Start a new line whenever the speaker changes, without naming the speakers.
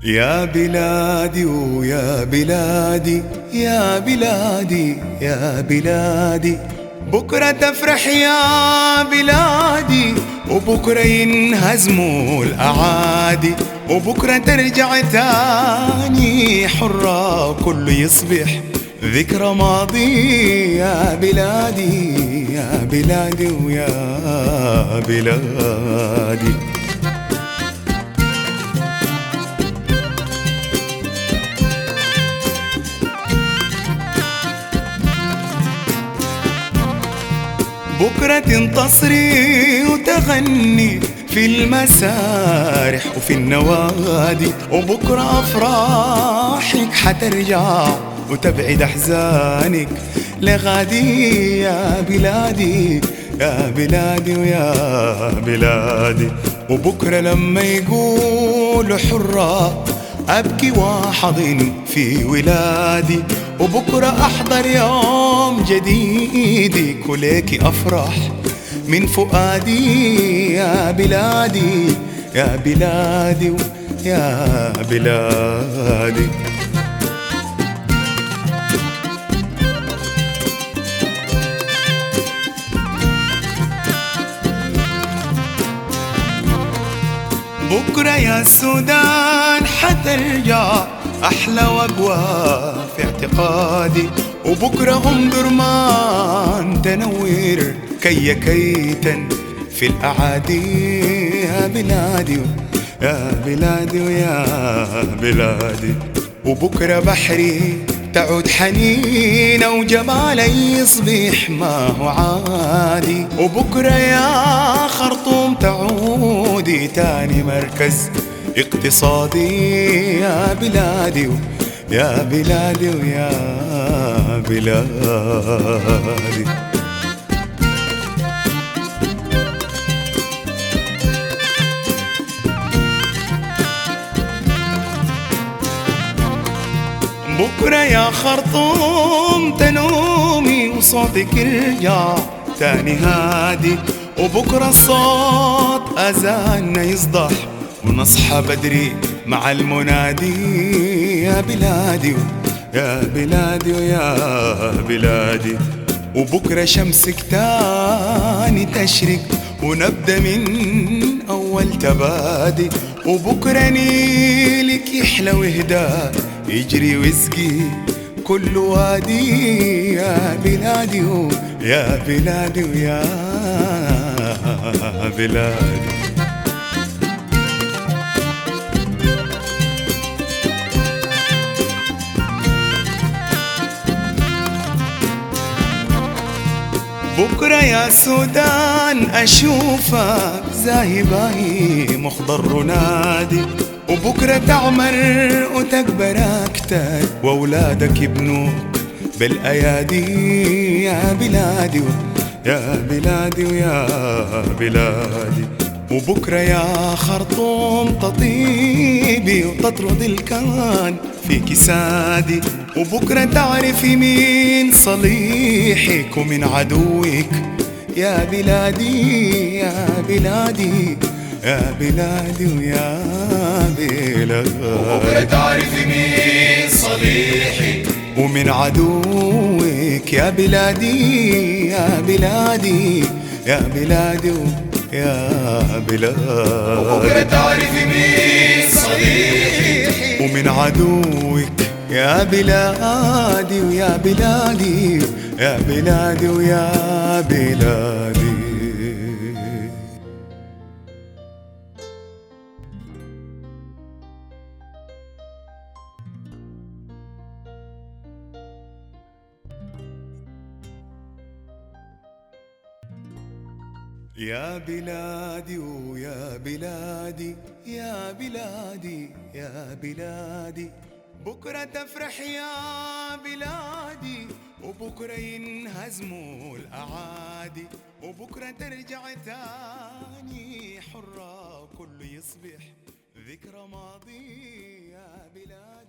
يا بلادي ويا بلادي يا بلادي يا بلادي، بكرة تفرح يا بلادي وبكرة ينهزموا الأعادي، وبكرة ترجع تاني حرة وكله يصبح ذكرى ماضي. يا بلادي يا بلادي ويا بلادي. بكرة تنتصري وتغني في المسارح وفي النوادي، وبكرة أفراحك حترجع وتبعد أحزانك لغادي. يا بلادي يا بلادي ويا بلادي، وبكرة لما يقولوا حرة أبكي وأحضن في ولادي، وبكرة أحضر يوم جديد وليك أفرح من فؤادي. يا بلادي يا بلادي يا بلادي. بكرة يا السودان حترجع أحلى وأقوى في اعتقادي، وبكرة درمان تنور كي كيتا في الأعادي. يا بلادي يا بلادي ويا بلادي، وبكرة بحري تعود حنينة وجمالي يصبح ما هو عادي، وبكرة يا خرطوم تعودي تاني مركز اقتصادي. يا بلادي يا بلادي ويا بلادي. بكرة يا خرطوم تنومي وصوتك يرجع تاني هادي، وبكرة الصوت أذاننا يصدح ونصحى بدري مع المنادي. يا بلادي يا بلادي ويا بلادي، وبكرة شمسك تاني تشرق ونبدأ من أول تبادي، وبكرة نيلك يحلى ويهدى يجري ويسقي كل وادي. يا بلادي يا بلادي ويا بلادي. بكرة يا السودان أشوفك زاهي باهي مخضر ونادي، وبكرة تعمر وتكبر أكتر وأولادك يبنوك بالأيادي. يا بلادي يا بلادي ويا بلادي، وبكرة يا خرطوم تطيبي وتطرد الكان في كسادي، وبكرة تعرفي مين صليحك ومن عدوك. يا بلادي يا بلادي يا بلادي ويا بلادي،
وبكرة تعرفي مين صليحي
ومن عدوك. يا بلادي يا بلادي يا بلادي يا بلادي،
وبكرة تعرفي مين صليحي
ومن عدوك. يا بلادي ويا بلادي يا بلادي ويا بلادي. يا بلادي ويا بلادي يا بلادي يا بلادي، بكرة تفرح يا بلادي وبكرة ينهزموا الأعادي، وبكرة ترجع تاني حرة وكله يصبح ذكرى ماضي. يا بلادي.